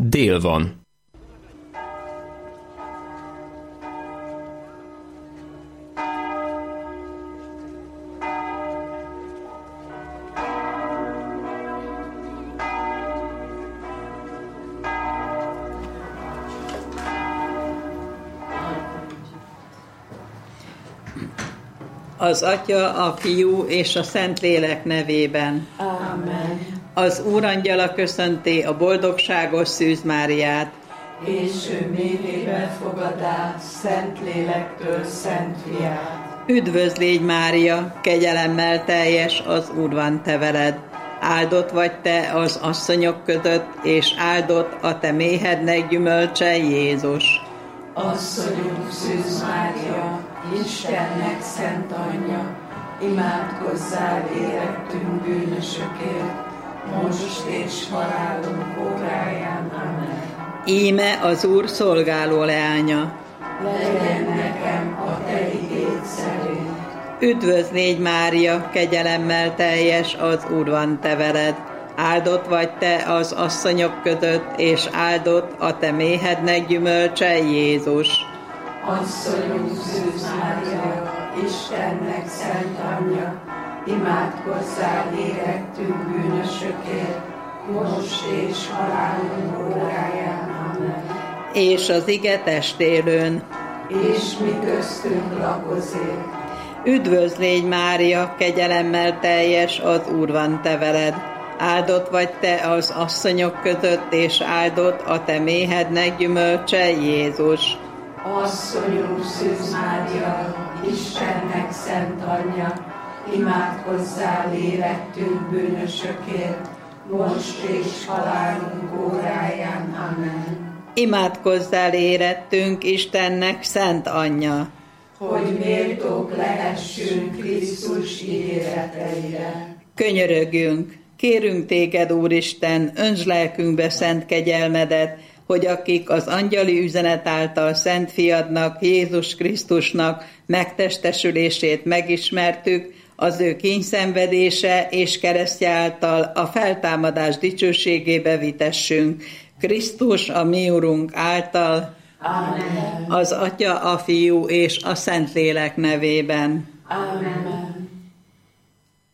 Dél van. Az Atya, a Fiú és a Szentlélek nevében. Amen. Az Úrangyala köszönti a boldogságos Szűz Máriát. És ő méhébe fogadá Szentlélektől Szent Fiát. Üdvözlégy Mária, kegyelemmel teljes, az Úr van te veled. Áldott vagy te az asszonyok között, és áldott a te méhednek gyümölcse, Jézus. Asszonyunk Szűz Mária, Istennek szent anyja, imádkozzál érettünk bűnösökért, most és halálunk óráján. Amen. Íme az Úr szolgáló leánya. Legyen nekem a te igéd szerint. Üdvözlégy Mária, kegyelemmel teljes, az Úr van te veled. Áldott vagy te az asszonyok között, és áldott a te méhednek gyümölcse, Jézus. Asszonyunk Szűz Mária, Istennek szent anyja, imádkozzál érettünk bűnösökért, most és halálunk óráján. Amen. És az ige testélőn. És mi köztünk lakozik. Üdvözlégy Mária, kegyelemmel teljes, az Úr van te veled. Áldott vagy te az asszonyok között, és áldott a te méhednek gyümölcse, Jézus. Asszonyunk Szűz Mária, Istennek szent anyja, imádkozzál érettünk bűnösökért, most és halálunk óráján. Amen. Imádkozzál érettünk, Istennek szent anyja, hogy méltók lehessünk Krisztus ígéreteire. Könyörögjünk, kérünk téged, Úristen, öntsd lelkünkbe szent kegyelmedet, hogy akik az angyali üzenet által Szent Fiadnak, Jézus Krisztusnak megtestesülését megismertük, az ő kíndszenvedése és keresztje által a feltámadás dicsőségébe vitessünk. Krisztus, a mi Urunk által, Amen. az Atya, a Fiú és a Szentlélek nevében. Amen.